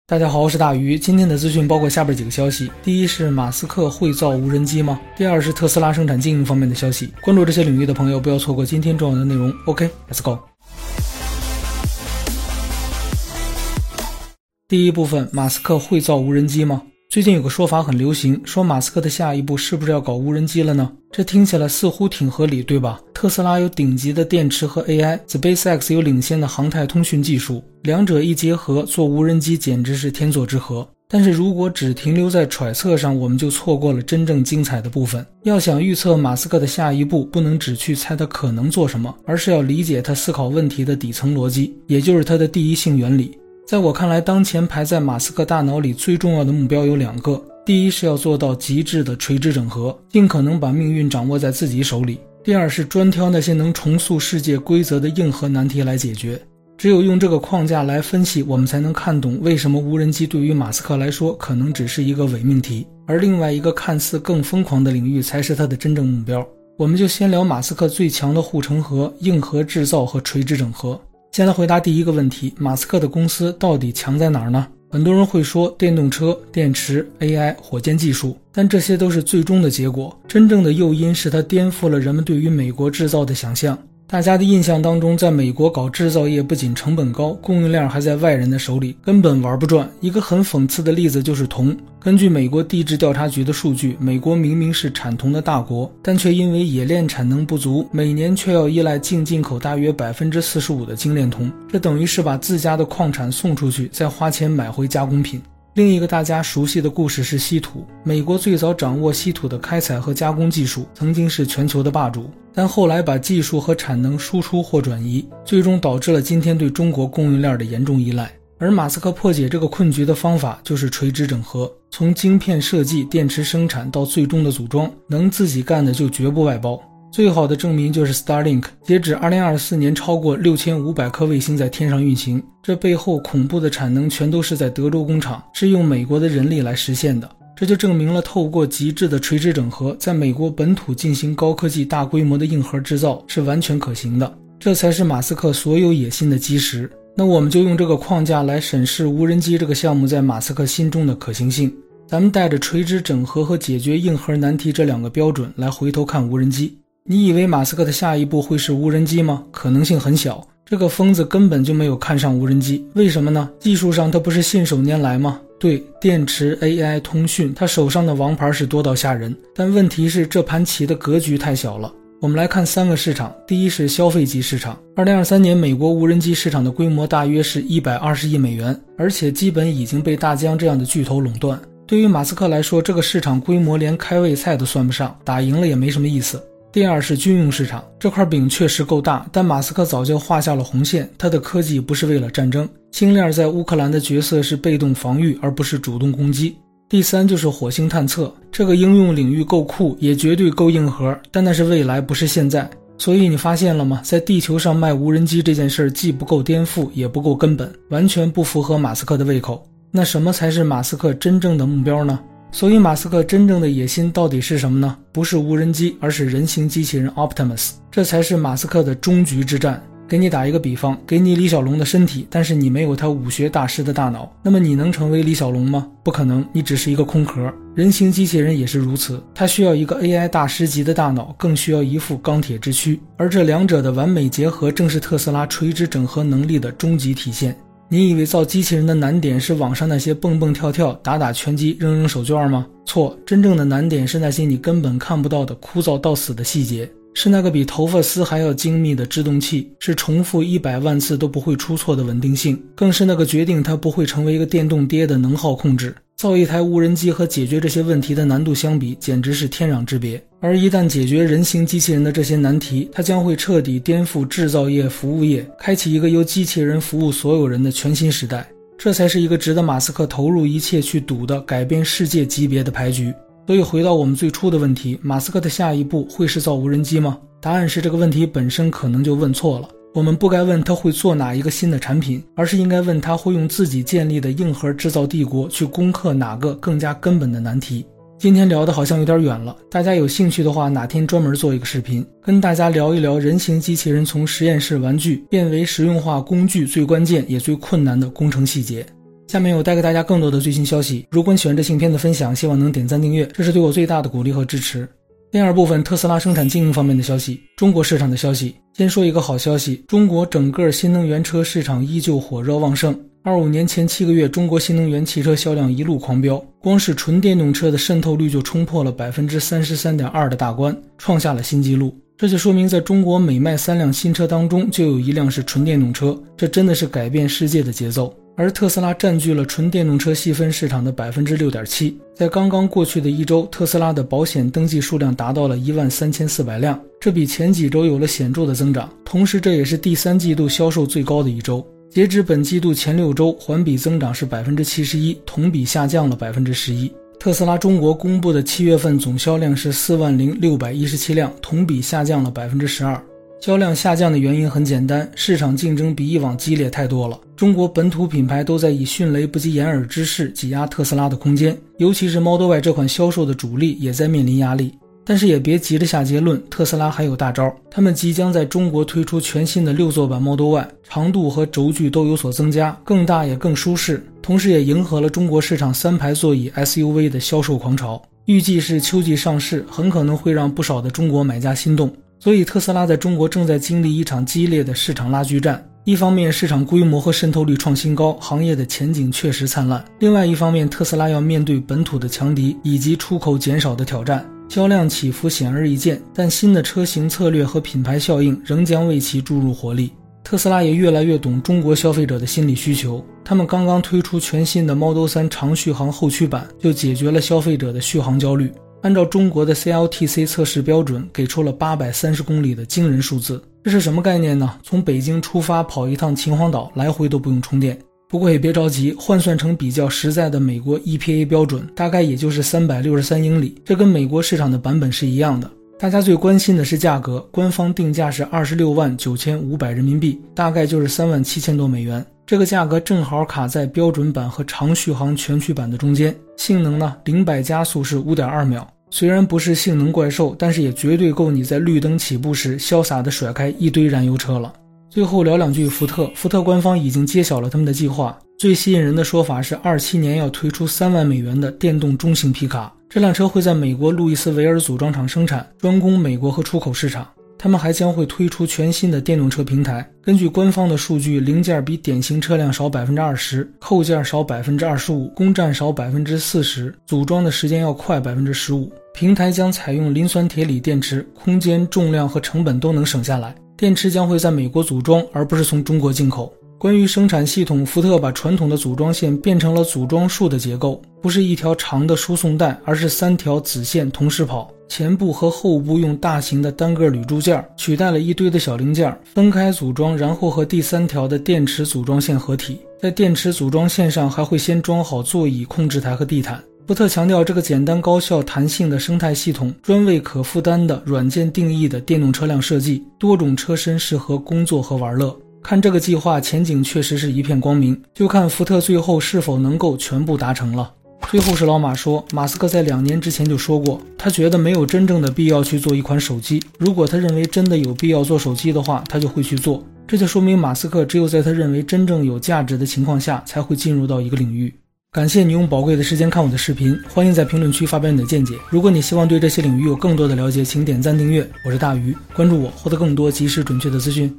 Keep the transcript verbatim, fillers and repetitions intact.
大家好，我是大鱼。今天的资讯包括下边几个消息：第一是马斯克会造无人机吗？第二是特斯拉生产经营方面的消息。关注这些领域的朋友不要错过今天重要的内容。 OK Let's go。 第一部分，马斯克会造无人机吗？最近有个说法很流行，说马斯克的下一步是不是要搞无人机了呢？这听起来似乎挺合理，对吧？特斯拉有顶级的电池和 A I， SpaceX 有领先的航太通讯技术，两者一结合，做无人机简直是天作之合。但是如果只停留在揣测上，我们就错过了真正精彩的部分。要想预测马斯克的下一步，不能只去猜他可能做什么，而是要理解他思考问题的底层逻辑，也就是他的第一性原理。在我看来，当前排在马斯克大脑里最重要的目标有两个。第一是要做到极致的垂直整合，尽可能把命运掌握在自己手里。第二是专挑那些能重塑世界规则的硬核难题来解决。只有用这个框架来分析，我们才能看懂为什么无人机对于马斯克来说可能只是一个伪命题，而另外一个看似更疯狂的领域才是他的真正目标。我们就先聊马斯克最强的护城河，硬核制造和垂直整合。先来回答第一个问题，马斯克的公司到底强在哪儿呢？很多人会说电动车、电池、A I、火箭技术，但这些都是最终的结果。真正的诱因是它颠覆了人们对于美国制造的想象。大家的印象当中，在美国搞制造业不仅成本高，供应量还在外人的手里，根本玩不转。一个很讽刺的例子就是铜。根据美国地质调查局的数据，美国明明是产铜的大国，但却因为冶炼产能不足，每年却要依赖净进口大约 百分之四十五 的精炼铜，这等于是把自家的矿产送出去，再花钱买回加工品。另一个大家熟悉的故事是稀土。美国最早掌握稀土的开采和加工技术，曾经是全球的霸主，但后来把技术和产能输出或转移，最终导致了今天对中国供应链的严重依赖。而马斯克破解这个困局的方法就是垂直整合，从晶片设计、电池生产到最终的组装，能自己干的就绝不外包。最好的证明就是 Starlink， 截止二零二四年超过六千五百颗卫星在天上运行，这背后恐怖的产能全都是在德州工厂，是用美国的人力来实现的。这就证明了透过极致的垂直整合，在美国本土进行高科技大规模的硬核制造是完全可行的，这才是马斯克所有野心的基石。那我们就用这个框架来审视无人机这个项目在马斯克心中的可行性。咱们带着垂直整合和解决硬核难题这两个标准来回头看无人机。你以为马斯克的下一步会是无人机吗？可能性很小。这个疯子根本就没有看上无人机，为什么呢？技术上他不是信手拈来吗？对，电池、A I、通讯，他手上的王牌是多到吓人，但问题是这盘棋的格局太小了。我们来看三个市场。第一是消费级市场。二零二三年美国无人机市场的规模大约是一百二十亿美元，而且基本已经被大疆这样的巨头垄断。对于马斯克来说，这个市场规模连开胃菜都算不上，打赢了也没什么意思。第二是军用市场，这块饼确实够大，但马斯克早就画下了红线，他的科技不是为了战争，星链在乌克兰的角色是被动防御，而不是主动攻击。第三就是火星探测，这个应用领域够酷，也绝对够硬核，但那是未来，不是现在。所以你发现了吗？在地球上卖无人机这件事既不够颠覆，也不够根本，完全不符合马斯克的胃口。那什么才是马斯克真正的目标呢？所以马斯克真正的野心到底是什么呢？不是无人机，而是人形机器人 Optimus， 这才是马斯克的终局之战。给你打一个比方，给你李小龙的身体，但是你没有他武学大师的大脑，那么你能成为李小龙吗？不可能，你只是一个空壳。人形机器人也是如此，它需要一个 A I 大师级的大脑，更需要一副钢铁之躯，而这两者的完美结合正是特斯拉垂直整合能力的终极体现。你以为造机器人的难点是网上那些蹦蹦跳跳、打打拳击、扔扔手绢吗？错，真正的难点是那些你根本看不到的枯燥到死的细节，是那个比头发丝还要精密的制动器，是重复一百万次都不会出错的稳定性，更是那个决定它不会成为一个电动爹的能耗控制。造一台无人机和解决这些问题的难度相比，简直是天壤之别。而一旦解决人形机器人的这些难题，它将会彻底颠覆制造业、服务业，开启一个由机器人服务所有人的全新时代。这才是一个值得马斯克投入一切去赌的改变世界级别的牌局。所以回到我们最初的问题，马斯克的下一步会是造无人机吗？答案是这个问题本身可能就问错了。我们不该问他会做哪一个新的产品，而是应该问他会用自己建立的硬核制造帝国去攻克哪个更加根本的难题。今天聊的好像有点远了，大家有兴趣的话，哪天专门做一个视频，跟大家聊一聊人形机器人从实验室玩具变为实用化工具最关键也最困难的工程细节。 下面我带给大家更多的最新消息，如果你喜欢这影片的分享，希望能点赞订阅，这是对我最大的鼓励和支持。第二部分，特斯拉生产经营方面的消息，中国市场的消息。先说一个好消息，中国整个新能源车市场依旧火热旺盛。二五年前七个月，中国新能源汽车销量一路狂飙，光是纯电动车的渗透率就冲破了 百分之三十三点二 的大关，创下了新纪录。这就说明在中国每卖三辆新车当中就有一辆是纯电动车，这真的是改变世界的节奏。而特斯拉占据了纯电动车细分市场的 百分之六点七， 在刚刚过去的一周，特斯拉的保险登记数量达到了一万三千四百辆，这比前几周有了显著的增长，同时这也是第三季度销售最高的一周。截止本季度前六周，环比增长是 百分之七十一， 同比下降了 百分之十一。特斯拉中国公布的七月份总销量是四万零六百一十七辆，同比下降了 百分之十二。销量下降的原因很简单，市场竞争比以往激烈太多了。中国本土品牌都在以迅雷不及掩耳之势挤压特斯拉的空间，尤其是 Model Y 这款销售的主力也在面临压力。但是也别急着下结论，特斯拉还有大招，他们即将在中国推出全新的六座版 Model Y， 长度和轴距都有所增加，更大也更舒适，同时也迎合了中国市场三排座椅 S U V 的销售狂潮。预计是秋季上市，很可能会让不少的中国买家心动。所以特斯拉在中国正在经历一场激烈的市场拉锯战，一方面市场规模和渗透率创新高，行业的前景确实灿烂，另外一方面特斯拉要面对本土的强敌以及出口减少的挑战，销量起伏显而易见，但新的车型策略和品牌效应仍将为其注入活力。特斯拉也越来越懂中国消费者的心理需求，他们刚刚推出全新的 Model 三长续航后驱版，就解决了消费者的续航焦虑。按照中国的 C L T C 测试标准，给出了八百三十公里的惊人数字。这是什么概念呢？从北京出发跑一趟秦皇岛，来回都不用充电。不过也别着急，换算成比较实在的美国 E P A 标准，大概也就是三百六十三英里，这跟美国市场的版本是一样的。大家最关心的是价格，官方定价是二十六万九千五百人民币，大概就是三万七千多美元。这个价格正好卡在标准版和长续航全驱版的中间。性能呢，零百加速是 五点二秒，虽然不是性能怪兽，但是也绝对够你在绿灯起步时潇洒地甩开一堆燃油车了。最后聊两句福特，福特官方已经揭晓了他们的计划，最吸引人的说法是二七年要推出三万美元的电动中型皮卡，这辆车会在美国路易斯维尔组装厂生产，专攻美国和出口市场。他们还将会推出全新的电动车平台，根据官方的数据，零件比典型车辆少 百分之二十， 扣件少 百分之二十五， 公占少 百分之四十， 组装的时间要快 百分之十五。 平台将采用磷酸铁锂电池，空间、重量和成本都能省下来，电池将会在美国组装，而不是从中国进口。关于生产系统，福特把传统的组装线变成了组装树的结构，不是一条长的输送带，而是三条子线同时跑，前部和后部用大型的单个铝铸件取代了一堆的小零件，分开组装，然后和第三条的电池组装线合体。在电池组装线上还会先装好座椅、控制台和地毯。福特强调，这个简单高效弹性的生态系统专为可负担的软件定义的电动车辆设计，多种车身适合工作和玩乐。看这个计划前景确实是一片光明，就看福特最后是否能够全部达成了。最后是老马说，马斯克在两年之前就说过，他觉得没有真正的必要去做一款手机，如果他认为真的有必要做手机的话，他就会去做。这就说明马斯克只有在他认为真正有价值的情况下，才会进入到一个领域。感谢你用宝贵的时间看我的视频，欢迎在评论区发表你的见解。如果你希望对这些领域有更多的了解，请点赞订阅。我是大鱼，关注我，获得更多及时准确的资讯。